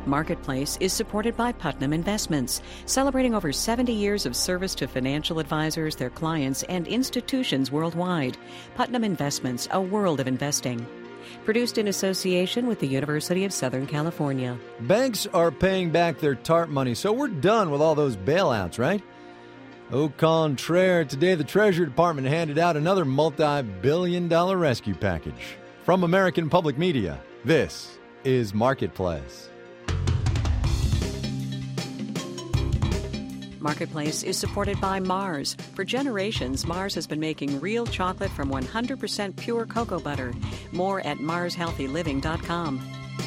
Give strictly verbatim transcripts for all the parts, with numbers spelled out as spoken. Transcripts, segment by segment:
Marketplace is supported by Putnam Investments, celebrating over seventy years of service to financial advisors, their clients, and institutions worldwide. Putnam Investments, a world of investing. Produced in association with the University of Southern California. Banks are paying back their TARP money, so we're done with all those bailouts, right? Au contraire, today the Treasury Department handed out another multi-billion dollar rescue package. From American Public Media, this is Marketplace. Marketplace is supported by Mars. For generations, Mars has been making real chocolate from one hundred percent pure cocoa butter. More at mars healthy living dot com.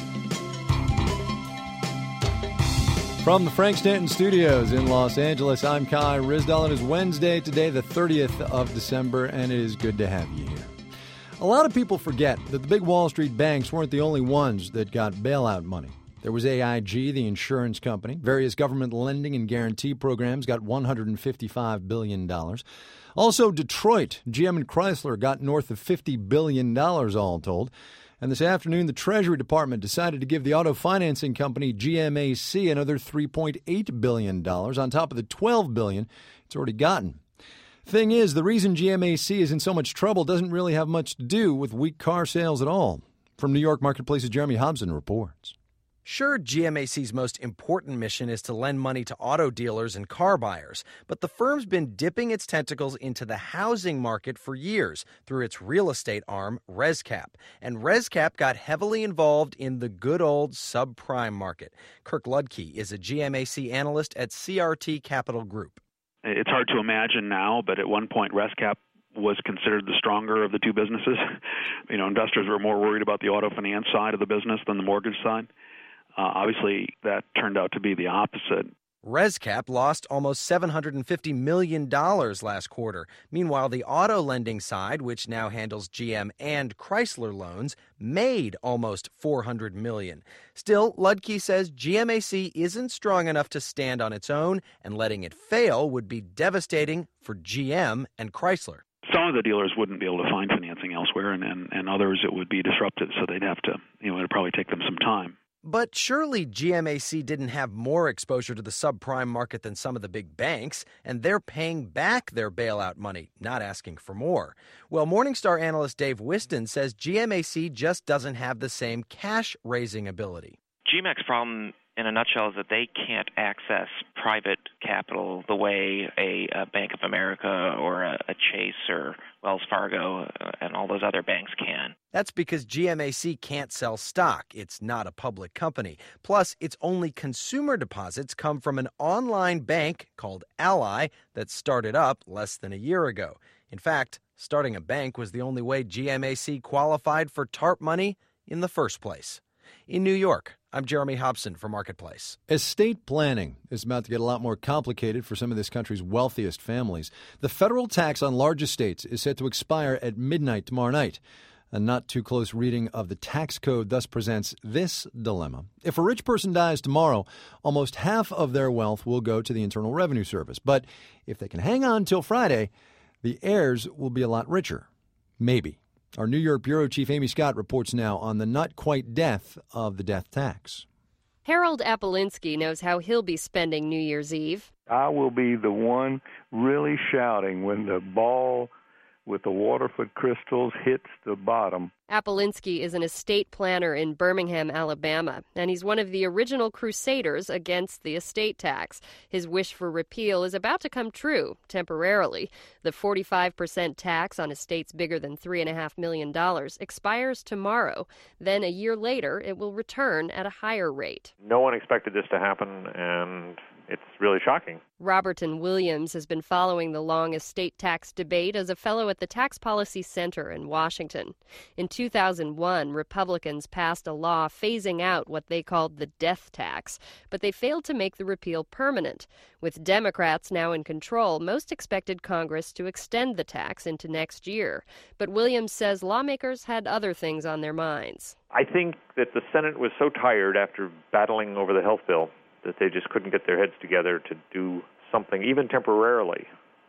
From the Frank Stanton Studios in Los Angeles, I'm Kai Ryssdal. It is Wednesday today, the thirtieth of December, and it is good to have you here. A lot of people forget that the big Wall Street banks weren't the only ones that got bailout money. There was A I G, the insurance company. Various government lending and guarantee programs got one hundred fifty-five billion dollars. Also, Detroit, G M and Chrysler got north of fifty billion dollars all told. And this afternoon, the Treasury Department decided to give the auto financing company G M A C another three point eight billion dollars on top of the twelve billion dollars it's already gotten. Thing is, the reason G M A C is in so much trouble doesn't really have much to do with weak car sales at all. From New York Marketplace's Jeremy Hobson reports. Sure, G M A C's most important mission is to lend money to auto dealers and car buyers, but the firm's been dipping its tentacles into the housing market for years through its real estate arm, ResCap. And ResCap got heavily involved in the good old subprime market. Kirk Ludke is a G M A C analyst at C R T Capital Group. It's hard to imagine now, but at one point ResCap was considered the stronger of the two businesses. You know, investors were more worried about the auto finance side of the business than the mortgage side. Uh, obviously, that turned out to be the opposite. ResCap lost almost seven hundred fifty million dollars last quarter. Meanwhile, the auto lending side, which now handles G M and Chrysler loans, made almost four hundred million dollars. Still, Ludke says G M A C isn't strong enough to stand on its own, and letting it fail would be devastating for G M and Chrysler. Some of the dealers wouldn't be able to find financing elsewhere, and, and, and others it would be disrupted, so they'd have to, you know, it would probably take them some time. But surely G M A C didn't have more exposure to the subprime market than some of the big banks, and they're paying back their bailout money, not asking for more. Well, Morningstar analyst Dave Whiston says G M A C just doesn't have the same cash-raising ability. G M A C's problem, in a nutshell, is that they can't access private capital the way a, a Bank of America or a, a Chase or Wells Fargo uh, and all those other banks can. That's because G M A C can't sell stock. It's not a public company. Plus, its only consumer deposits come from an online bank called Ally that started up less than a year ago. In fact, starting a bank was the only way G M A C qualified for TARP money in the first place. In New York, I'm Jeremy Hobson for Marketplace. Estate planning is about to get a lot more complicated for some of this country's wealthiest families. The federal tax on large estates is set to expire at midnight tomorrow night. A not too close reading of the tax code thus presents this dilemma. If a rich person dies tomorrow, almost half of their wealth will go to the Internal Revenue Service. But if they can hang on till Friday, the heirs will be a lot richer. Maybe. Our New York Bureau Chief Amy Scott reports now on the not-quite death of the death tax. Harold Apolinsky knows how he'll be spending New Year's Eve. I will be the one really shouting when the ball with the Waterford crystals hits the bottom. Apolinsky is an estate planner in Birmingham, Alabama, and he's one of the original crusaders against the estate tax. His wish for repeal is about to come true, temporarily. The forty-five percent tax on estates bigger than three point five million dollars expires tomorrow. Then a year later, it will return at a higher rate. No one expected this to happen, and it's really shocking. Roberton Williams has been following the long estate tax debate as a fellow at the Tax Policy Center in Washington. In two thousand one, Republicans passed a law phasing out what they called the death tax, but they failed to make the repeal permanent. With Democrats now in control, most expected Congress to extend the tax into next year. But Williams says lawmakers had other things on their minds. I think that the Senate was so tired after battling over the health bill that they just couldn't get their heads together to do something, even temporarily,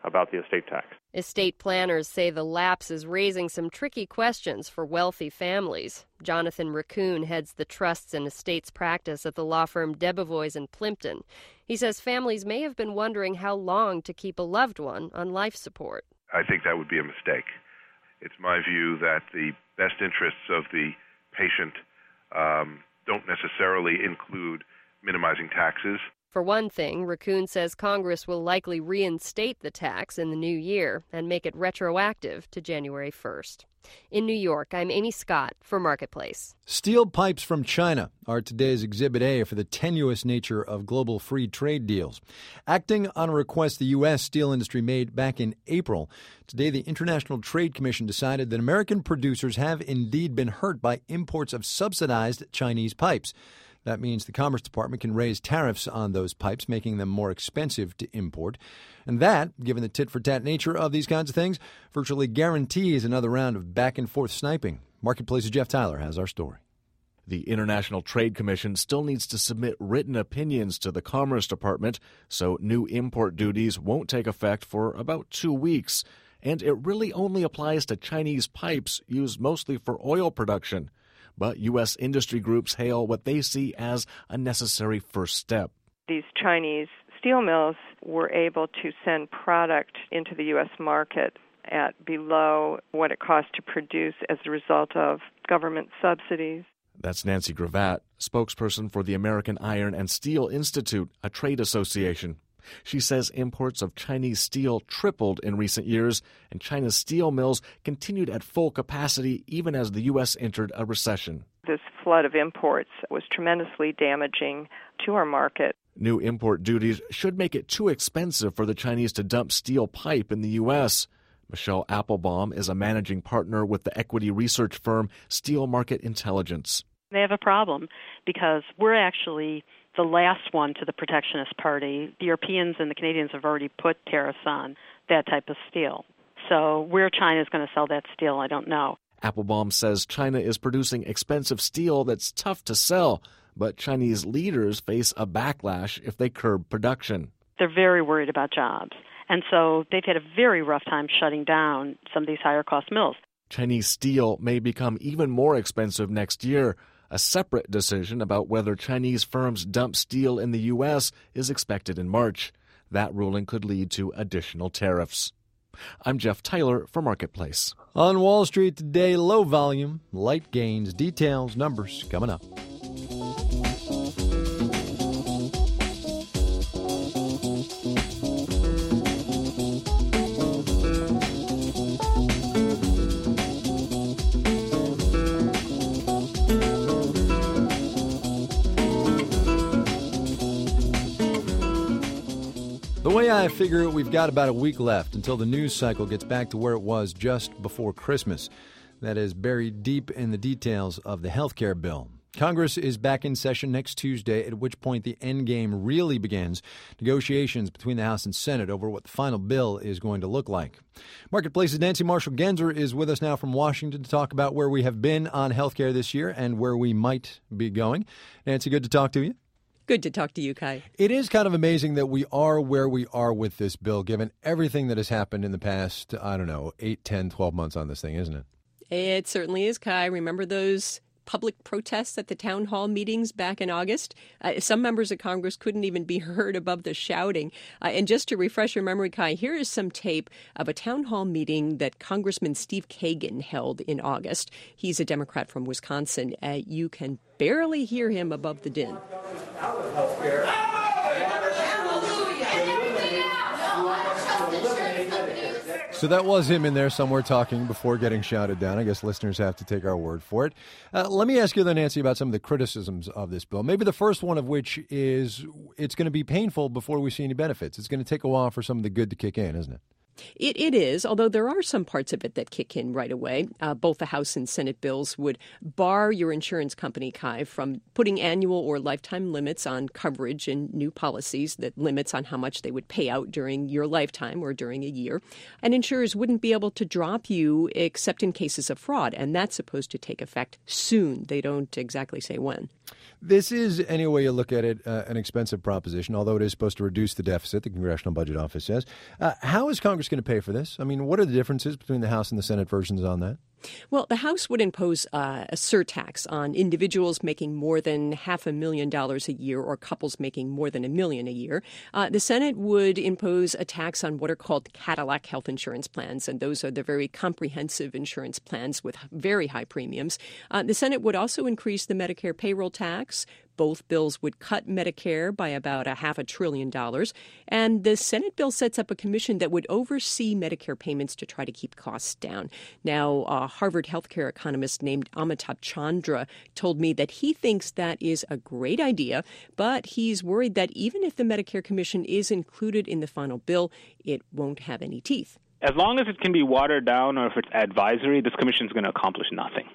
about the estate tax. Estate planners say the lapse is raising some tricky questions for wealthy families. Jonathan Raccoon heads the trusts and estates practice at the law firm Debevoise in Plimpton. He says families may have been wondering how long to keep a loved one on life support. I think that would be a mistake. It's my view that the best interests of the patient um, don't necessarily include minimizing taxes. For one thing, Raccoon says Congress will likely reinstate the tax in the new year and make it retroactive to January first. In New York, I'm Amy Scott for Marketplace. Steel pipes from China are today's Exhibit A for the tenuous nature of global free trade deals. Acting on a request the U S steel industry made back in April, today the International Trade Commission decided that American producers have indeed been hurt by imports of subsidized Chinese pipes. That means the Commerce Department can raise tariffs on those pipes, making them more expensive to import. And that, given the tit-for-tat nature of these kinds of things, virtually guarantees another round of back-and-forth sniping. Marketplace's Jeff Tyler has our story. The International Trade Commission still needs to submit written opinions to the Commerce Department, so new import duties won't take effect for about two weeks. And it really only applies to Chinese pipes used mostly for oil production. But U S industry groups hail what they see as a necessary first step. These Chinese steel mills were able to send product into the U S market at below what it cost to produce as a result of government subsidies. That's Nancy Gravatt, spokesperson for the American Iron and Steel Institute, a trade association. She says imports of Chinese steel tripled in recent years, and China's steel mills continued at full capacity even as the U S entered a recession. This flood of imports was tremendously damaging to our market. New import duties should make it too expensive for the Chinese to dump steel pipe in the U S. Michelle Applebaum is a managing partner with the equity research firm Steel Market Intelligence. They have a problem because we're actually the last one to the protectionist party. The Europeans and the Canadians have already put tariffs on that type of steel. So where China is going to sell that steel, I don't know. Applebaum says China is producing expensive steel that's tough to sell, but Chinese leaders face a backlash if they curb production. They're very worried about jobs. And so they've had a very rough time shutting down some of these higher-cost mills. Chinese steel may become even more expensive next year. A separate decision about whether Chinese firms dump steel in the U S is expected in March. That ruling could lead to additional tariffs. I'm Jeff Tyler for Marketplace. On Wall Street today, low volume, light gains, details, numbers coming up. The way I figure it, we've got about a week left until the news cycle gets back to where it was just before Christmas. That is buried deep in the details of the health care bill. Congress is back in session next Tuesday, at which point the endgame really begins. Negotiations between the House and Senate over what the final bill is going to look like. Marketplace's Nancy Marshall-Genzer is with us now from Washington to talk about where we have been on health care this year and where we might be going. Nancy, good to talk to you. Good to talk to you, Kai. It is kind of amazing that we are where we are with this bill, given everything that has happened in the past, I don't know, eight, ten, twelve months on this thing, isn't it? It certainly is, Kai. Remember those public protests at the town hall meetings back in August? Uh, some members of Congress couldn't even be heard above the shouting. Uh, and just to refresh your memory, Kai, here is some tape of a town hall meeting that Congressman Steve Kagan held in August. He's a Democrat from Wisconsin. Uh, you can barely hear him above the din. So that was him in there somewhere talking before getting shouted down. I guess listeners have to take our word for it. Uh, let me ask you then, Nancy, about some of the criticisms of this bill. Maybe the first one of which is it's going to be painful before we see any benefits. It's going to take a while for some of the good to kick in, isn't it? It, it is, although there are some parts of it that kick in right away. Uh, both the House and Senate bills would bar your insurance company, Kai, from putting annual or lifetime limits on coverage in new policies, that limits on how much they would pay out during your lifetime or during a year. And insurers wouldn't be able to drop you except in cases of fraud, and that's supposed to take effect soon. They don't exactly say when. This is, any way you look at it, uh, an expensive proposition, although it is supposed to reduce the deficit, the Congressional Budget Office says. Uh, how is Congress going to pay for this? I mean, what are the differences between the House and the Senate versions on that? Well, the House would impose uh, a surtax on individuals making more than half a million dollars a year or couples making more than a million a year. Uh, the Senate would impose a tax on what are called Cadillac health insurance plans, and those are the very comprehensive insurance plans with very high premiums. Uh, the Senate would also increase the Medicare payroll tax. Both bills would cut Medicare by about a half a trillion dollars. And the Senate bill sets up a commission that would oversee Medicare payments to try to keep costs down. Now, a Harvard healthcare economist named Amitabh Chandra told me that he thinks that is a great idea, but he's worried that even if the Medicare commission is included in the final bill, it won't have any teeth. As long as it can be watered down or if it's advisory, this commission is going to accomplish nothing.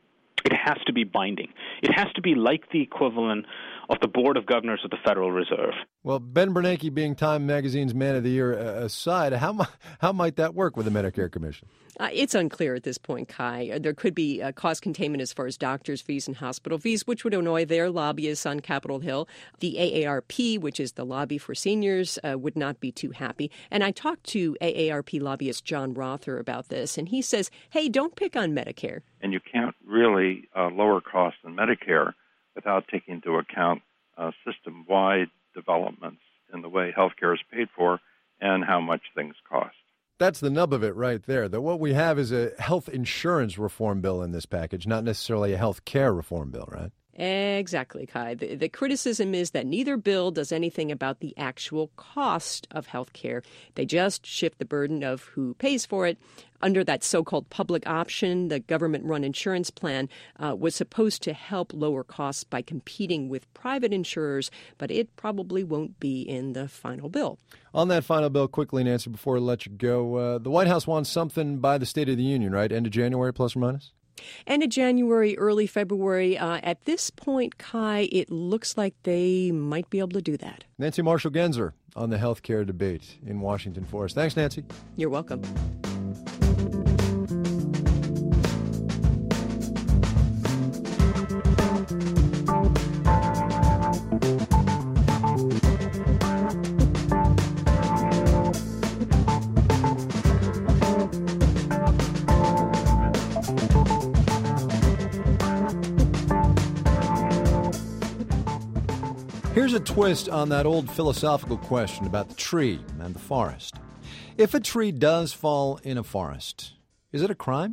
It has to be binding. It has to be like the equivalent of the Board of Governors of the Federal Reserve. Well, Ben Bernanke being Time Magazine's Man of the Year aside, how, how might that work with the Medicare Commission? Uh, it's unclear at this point, Kai. There could be uh, cost containment as far as doctors' fees and hospital fees, which would annoy their lobbyists on Capitol Hill. The A A R P, which is the lobby for seniors, uh, would not be too happy. And I talked to A A R P lobbyist John Rother about this, and he says, hey, don't pick on Medicare. And you can't really uh, lower costs in Medicare without taking into account uh, system-wide developments in the way healthcare is paid for and how much things cost. That's the nub of it right there. That what we have is a health insurance reform bill in this package, not necessarily a health care reform bill, right? Exactly, Kai. The, the criticism is that neither bill does anything about the actual cost of health care. They just shift the burden of who pays for it. Under that so-called public option, the government-run insurance plan uh, was supposed to help lower costs by competing with private insurers, but it probably won't be in the final bill. On that final bill, quickly, Nancy, before I let you go, uh, the White House wants something by the State of the Union, right? End of January, plus or minus? End of January, early February. Uh, at this point, Kai, it looks like they might be able to do that. Nancy Marshall-Genzer on the healthcare debate in Washington for us. Thanks, Nancy. You're welcome. Here's a twist on that old philosophical question about the tree and the forest. If a tree does fall in a forest, is it a crime?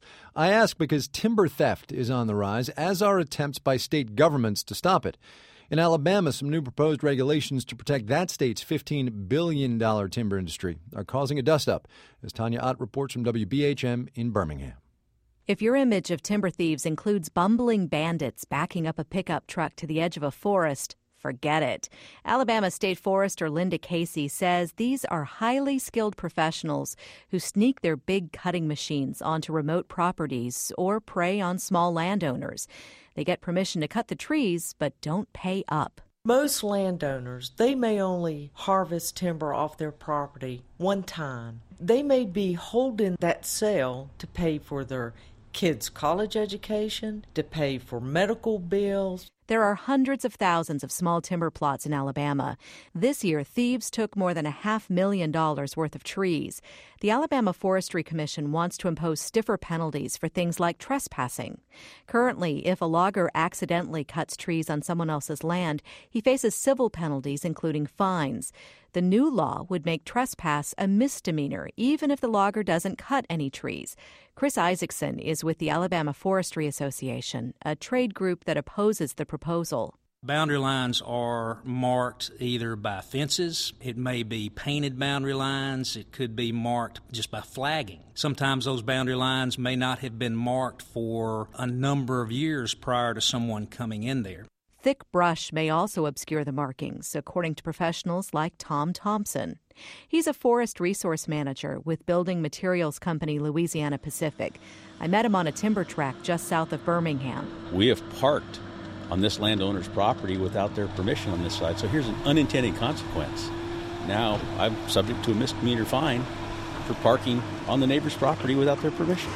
I ask because timber theft is on the rise, as are attempts by state governments to stop it. In Alabama, some new proposed regulations to protect that state's fifteen billion dollars timber industry are causing a dust-up, as Tanya Ott reports from W B H M in Birmingham. If your image of timber thieves includes bumbling bandits backing up a pickup truck to the edge of a forest, forget it. Alabama State Forester Linda Casey says these are highly skilled professionals who sneak their big cutting machines onto remote properties or prey on small landowners. They get permission to cut the trees, but don't pay up. Most landowners, they may only harvest timber off their property one time. They may be holding that sale to pay for their kids' college education, to pay for medical bills. There are hundreds of thousands of small timber plots in Alabama. This year, thieves took more than a half million dollars worth of trees. The Alabama Forestry Commission wants to impose stiffer penalties for things like trespassing. Currently, if a logger accidentally cuts trees on someone else's land, he faces civil penalties, including fines. The new law would make trespass a misdemeanor, even if the logger doesn't cut any trees. Chris Isaacson is with the Alabama Forestry Association, a trade group that opposes the proposal. Boundary lines are marked either by fences, it may be painted boundary lines, it could be marked just by flagging. Sometimes those boundary lines may not have been marked for a number of years prior to someone coming in there. Thick brush may also obscure the markings, according to professionals like Tom Thompson. He's a forest resource manager with building materials company Louisiana Pacific. I met him on a timber track just south of Birmingham. We have parked on this landowner's property without their permission on this side, so here's an unintended consequence. Now I'm subject to a misdemeanor fine for parking on the neighbor's property without their permission.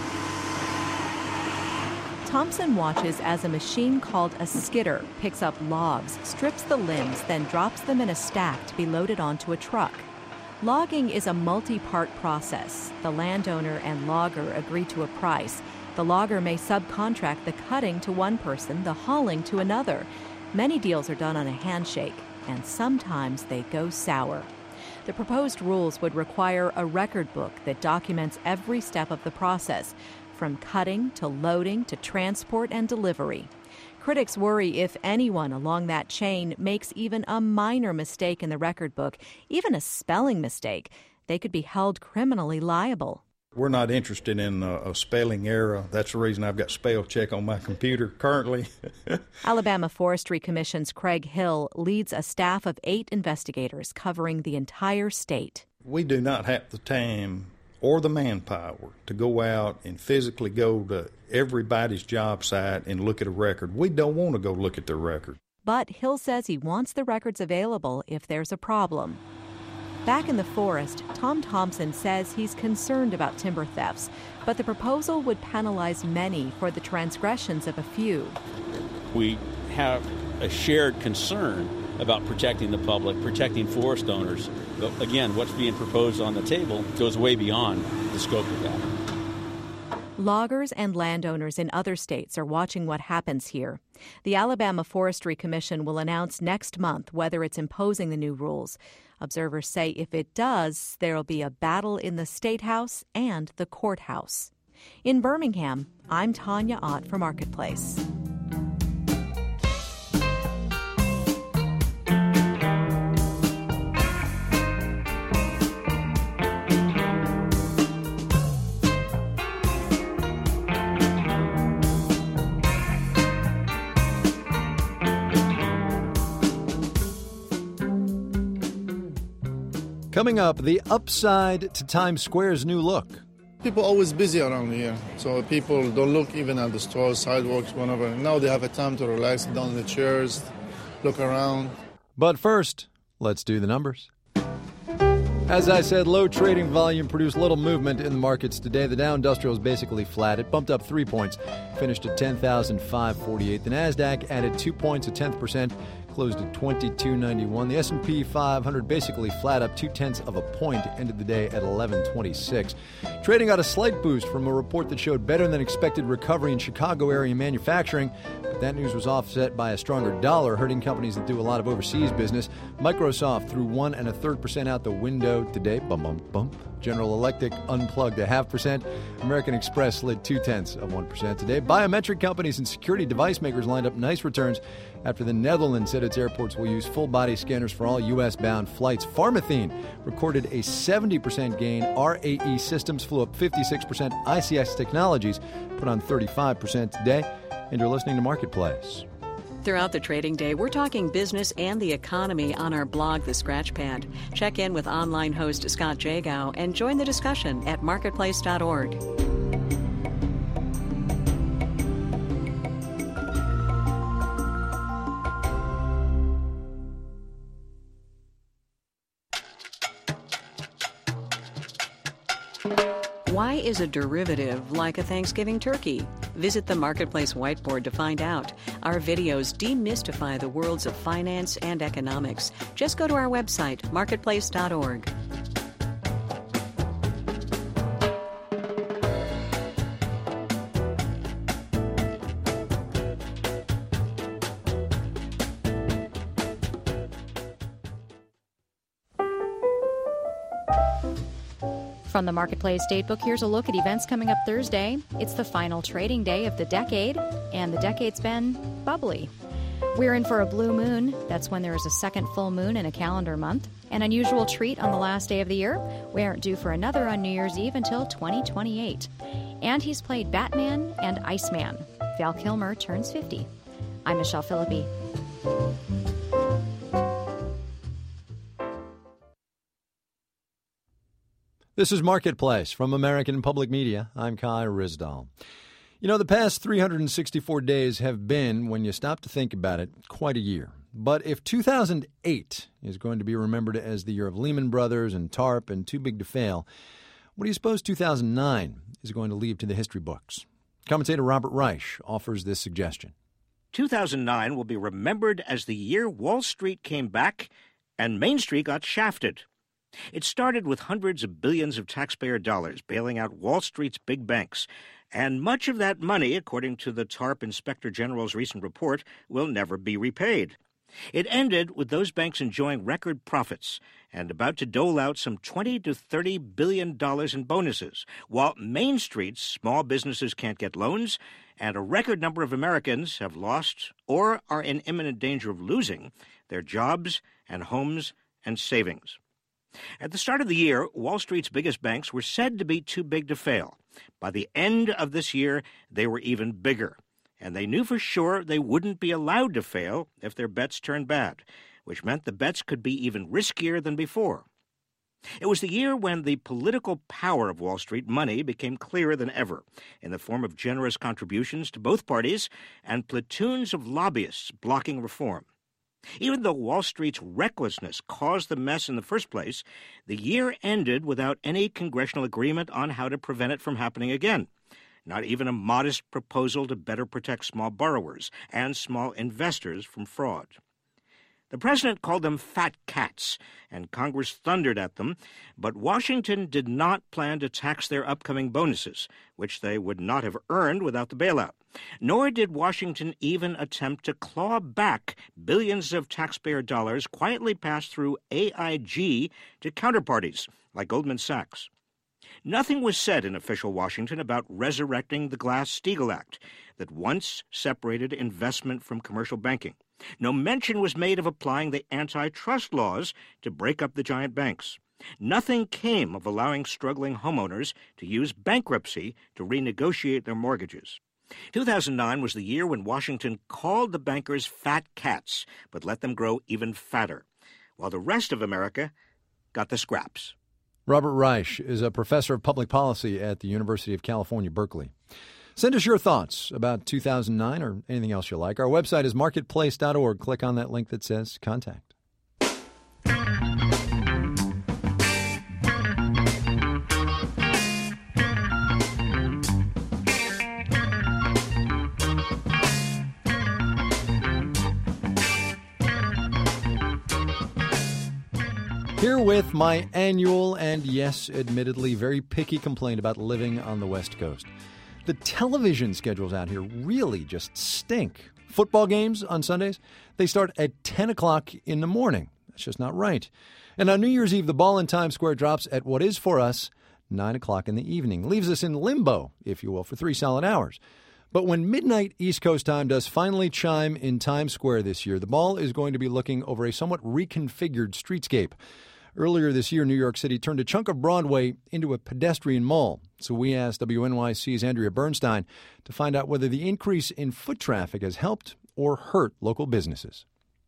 Thompson watches as a machine called a skidder picks up logs, strips the limbs, then drops them in a stack to be loaded onto a truck. Logging is a multi-part process. The landowner and logger agree to a price. The logger may subcontract the cutting to one person, the hauling to another. Many deals are done on a handshake, and sometimes they go sour. The proposed rules would require a record book that documents every step of the process, from cutting to loading to transport and delivery. Critics worry if anyone along that chain makes even a minor mistake in the record book, even a spelling mistake, they could be held criminally liable. We're not interested in a, a spelling error. That's the reason I've got spell check on my computer currently. Alabama Forestry Commission's Craig Hill leads a staff of eight investigators covering the entire state. We do not have the time or the manpower to go out and physically go to everybody's job site and look at a record. We don't want to go look at their record. But Hill says he wants the records available if there's a problem. Back in the forest, Tom Thompson says he's concerned about timber thefts, but the proposal would penalize many for the transgressions of a few. We have a shared concern about protecting the public, protecting forest owners. But again, what's being proposed on the table goes way beyond the scope of that. Loggers and landowners in other states are watching what happens here. The Alabama Forestry Commission will announce next month whether it's imposing the new rules. Observers say if it does, there will be a battle in the State House and the courthouse. In Birmingham, I'm Tanya Ott for Marketplace. Coming up, the upside to Times Square's new look. People are always busy around here, so people don't look even at the stores, sidewalks, whatever. Now they have a time to relax down in the chairs, look around. But first, let's do the numbers. As I said, low trading volume produced little movement in the markets today. The Dow Industrial is basically flat. It bumped up three points, finished at ten thousand five hundred forty-eight. The Nasdaq added two points, a tenth percent, closed at twenty-two ninety-one. The S and P five hundred basically flat, up two-tenths of a point, ended the day at eleven twenty-six. Trading got a slight boost from a report that showed better than expected recovery in Chicago area manufacturing, but that news was offset by a stronger dollar, hurting companies that do a lot of overseas business. Microsoft threw one and a third percent out the window today. Bum, bum, bump. General Electric unplugged a half percent. American Express slid two-tenths of one percent today. Biometric companies and security device makers lined up nice returns after the Netherlands said its airports will use full-body scanners for all U S-bound flights. Pharmathene recorded a seventy percent gain. R A E Systems flew up fifty-six percent. I C S Technologies put on thirty-five percent today. And you're listening to Marketplace. Throughout the trading day, we're talking business and the economy on our blog, The Scratchpad. Check in with online host Scott Jagow and join the discussion at marketplace dot org. Why is a derivative like a Thanksgiving turkey? Visit the Marketplace whiteboard to find out. Our videos demystify the worlds of finance and economics. Just go to our website, marketplace dot org. From the Marketplace Datebook, here's a look at events coming up Thursday. It's the final trading day of the decade, and the decade's been bubbly. We're in for a blue moon. That's when there is a second full moon in a calendar month. An unusual treat on the last day of the year. We aren't due for another on New Year's Eve until twenty twenty-eight. And he's played Batman and Iceman. Val Kilmer turns fifty. I'm Michelle Philippi. This is Marketplace from American Public Media. I'm Kai Ryssdal. You know, the past three hundred sixty-four days have been, when you stop to think about it, quite a year. But if two thousand eight is going to be remembered as the year of Lehman Brothers and TARP and Too Big to Fail, what do you suppose two thousand nine is going to leave to the history books? Commentator Robert Reich offers this suggestion. two thousand nine will be remembered as the year Wall Street came back and Main Street got shafted. It started with hundreds of billions of taxpayer dollars bailing out Wall Street's big banks, and much of that money, according to the TARP Inspector General's recent report, will never be repaid. It ended with those banks enjoying record profits and about to dole out some twenty to thirty billion dollars in bonuses, while Main Street's small businesses can't get loans, and a record number of Americans have lost or are in imminent danger of losing their jobs and homes and savings. At the start of the year, Wall Street's biggest banks were said to be too big to fail. By the end of this year, they were even bigger, and they knew for sure they wouldn't be allowed to fail if their bets turned bad, which meant the bets could be even riskier than before. It was the year when the political power of Wall Street money became clearer than ever, in the form of generous contributions to both parties and platoons of lobbyists blocking reform. Even though Wall Street's recklessness caused the mess in the first place, the year ended without any congressional agreement on how to prevent it from happening again. Not even a modest proposal to better protect small borrowers and small investors from fraud. The president called them fat cats, and Congress thundered at them, but Washington did not plan to tax their upcoming bonuses, which they would not have earned without the bailout. Nor did Washington even attempt to claw back billions of taxpayer dollars quietly passed through A I G to counterparties like Goldman Sachs. Nothing was said in official Washington about resurrecting the Glass-Steagall Act that once separated investment from commercial banking. No mention was made of applying the antitrust laws to break up the giant banks. Nothing came of allowing struggling homeowners to use bankruptcy to renegotiate their mortgages. two thousand nine was the year when Washington called the bankers fat cats, but let them grow even fatter, while the rest of America got the scraps. Robert Reich is a professor of public policy at the University of California, Berkeley. Send us your thoughts about two thousand nine or anything else you like. Our website is marketplace dot org. Click on that link that says Contact. Here with my annual and, yes, admittedly, very picky complaint about living on the West Coast. The television schedules out here really just stink. Football games on Sundays, they start at ten o'clock in the morning. That's just not right. And on New Year's Eve, the ball in Times Square drops at what is, for us, nine o'clock in the evening. Leaves us in limbo, if you will, for three solid hours. But when midnight East Coast time does finally chime in Times Square this year, the ball is going to be looking over a somewhat reconfigured streetscape. Earlier this year, New York City turned a chunk of Broadway into a pedestrian mall. So we asked W N Y C's Andrea Bernstein to find out whether the increase in foot traffic has helped or hurt local businesses.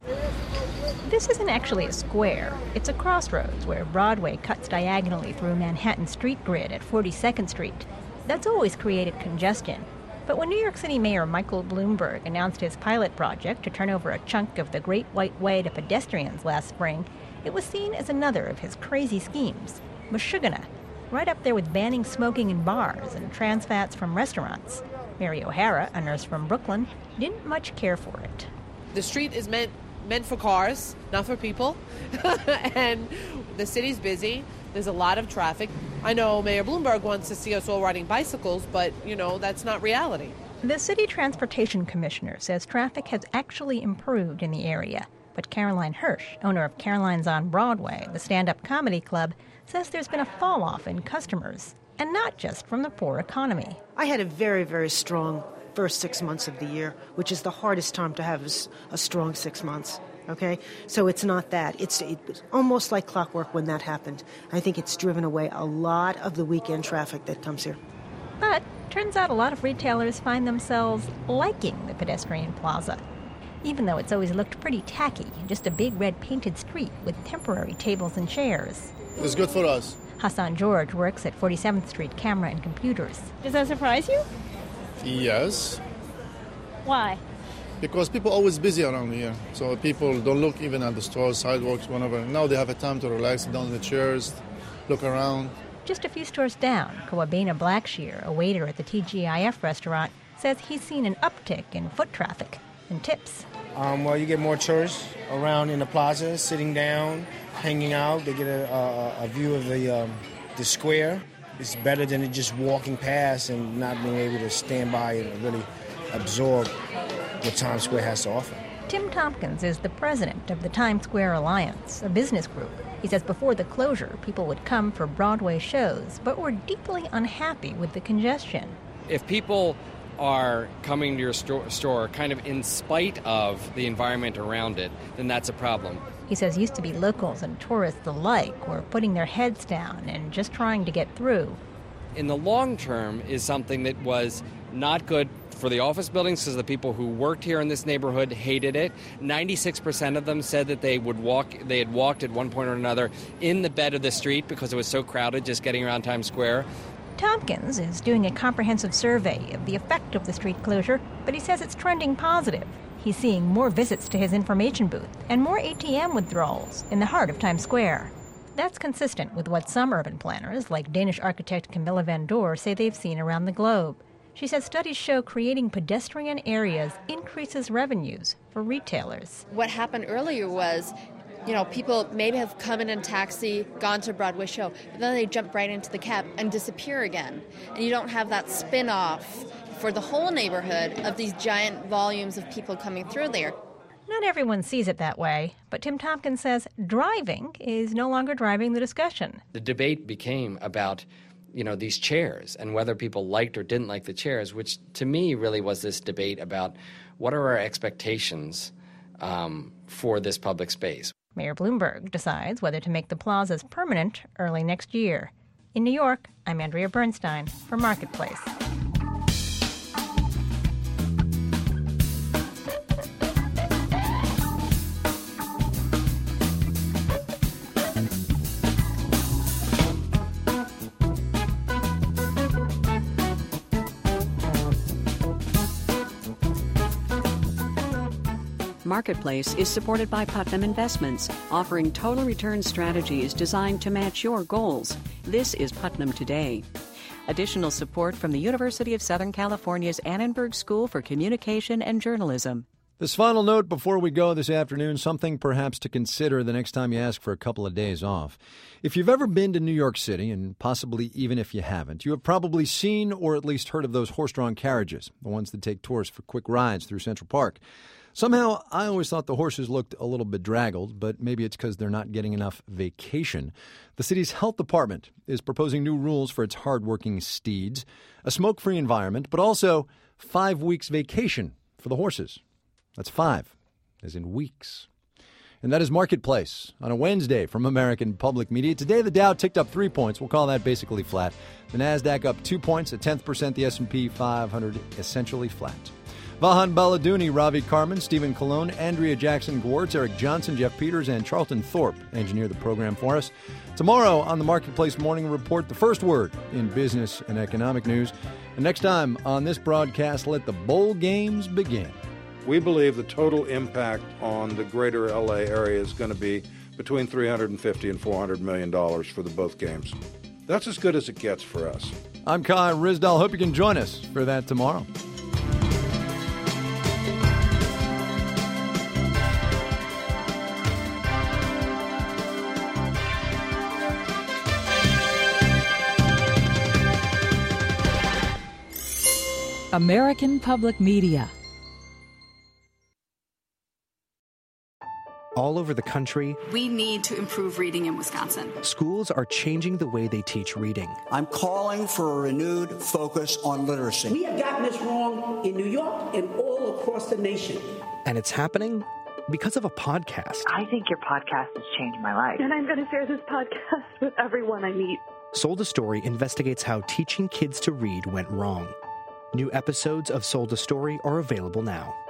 This isn't actually a square. It's a crossroads where Broadway cuts diagonally through Manhattan street grid at forty-second Street. That's always created congestion. But when New York City Mayor Michael Bloomberg announced his pilot project to turn over a chunk of the Great White Way to pedestrians last spring, it was seen as another of his crazy schemes. Meshuggah, right up there with banning smoking in bars and trans fats from restaurants. Mary O'Hara, a nurse from Brooklyn, didn't much care for it. The street is meant meant for cars, not for people. And the city's busy. There's a lot of traffic. I know Mayor Bloomberg wants to see us all riding bicycles, but, you know, that's not reality. The city transportation commissioner says traffic has actually improved in the area. But Caroline Hirsch, owner of Caroline's on Broadway, the stand-up comedy club, says there's been a fall-off in customers, and not just from the poor economy. I had a very, very strong first six months of the year, which is the hardest time to have a strong six months, okay? So it's not that. It's, it's almost like clockwork when that happened. I think it's driven away a lot of the weekend traffic that comes here. But turns out a lot of retailers find themselves liking the pedestrian plaza. even though it's always looked pretty tacky, just a big red painted street with temporary tables and chairs. It's good for us. Hassan George works at forty-seventh Street Camera and Computers. Does that surprise you? Yes. Why? Because people are always busy around here. So people don't look even at the stores, sidewalks, whatever. Now they have a time to relax, sit down in the chairs, look around. Just a few stores down, Kawabena Blackshear, a waiter at the T G I F restaurant, says he's seen an uptick in foot traffic and tips. Um, well, you get more tourists around in the plaza, sitting down, hanging out. They get a, a, a view of the um, the square. It's better than just walking past and not being able to stand by and really absorb what Times Square has to offer. Tim Tompkins is the president of the Times Square Alliance, a business group. He says before the closure, people would come for Broadway shows, but were deeply unhappy with the congestion. If people are coming to your sto- store kind of in spite of the environment around it, then that's a problem. He says used to be locals and tourists alike were putting their heads down and just trying to get through. In the long term is something that was not good for the office buildings because the people who worked here in this neighborhood hated it. ninety-six percent of them said that they would walk, they had walked at one point or another in the bed of the street because it was so crowded just getting around Times Square. Tompkins is doing a comprehensive survey of the effect of the street closure, but he says it's trending positive. He's seeing more visits to his information booth and more A T M withdrawals in the heart of Times Square. That's consistent with what some urban planners, like Danish architect Camilla Van Doore, say they've seen around the globe. She says studies show creating pedestrian areas increases revenues for retailers. What happened earlier was, you know, people maybe have come in a taxi, gone to a Broadway show, but then they jump right into the cab and disappear again. And you don't have that spin-off for the whole neighborhood of these giant volumes of people coming through there. Not everyone sees it that way, but Tim Tompkins says driving is no longer driving the discussion. The debate became about, you know, these chairs and whether people liked or didn't like the chairs, which to me really was this debate about what are our expectations um, for this public space. Mayor Bloomberg decides whether to make the plazas permanent early next year. In New York, I'm Andrea Bernstein for Marketplace. Marketplace is supported by Putnam Investments, offering total return strategies designed to match your goals. This is Putnam Today. Additional support from the University of Southern California's Annenberg School for Communication and Journalism. This final note before we go this afternoon, something perhaps to consider the next time you ask for a couple of days off. If you've ever been to New York City, and possibly even if you haven't, you have probably seen or at least heard of those horse-drawn carriages, the ones that take tourists for quick rides through Central Park. Somehow, I always thought the horses looked a little bedraggled, but maybe it's because they're not getting enough vacation. The city's health department is proposing new rules for its hardworking steeds, a smoke-free environment, but also five weeks vacation for the horses. That's five, as in weeks. And that is Marketplace on a Wednesday from American Public Media. Today, the Dow ticked up three points. We'll call that basically flat. The NASDAQ up two points, a tenth percent. The S and P five hundred essentially flat. Vahan Baladuni, Ravi Carmen, Stephen Colon, Andrea Jackson-Gwartz, Eric Johnson, Jeff Peters, and Charlton Thorpe engineer the program for us. Tomorrow on the Marketplace Morning Report, the first word in business and economic news. And next time on this broadcast, let the bowl games begin. We believe the total impact on the greater L A area is going to be between three hundred fifty and four hundred million dollars for the both games. That's as good as it gets for us. I'm Kai Ryssdal. Hope you can join us for that tomorrow. American Public Media. All over the country, we need to improve reading in Wisconsin. Schools are changing the way they teach reading. I'm calling for a renewed focus on literacy. We have gotten this wrong in New York and all across the nation. And it's happening because of a podcast. I think your podcast has changed my life. And I'm going to share this podcast with everyone I meet. Sold a Story investigates how teaching kids to read went wrong. New episodes of Sold a Story are available now.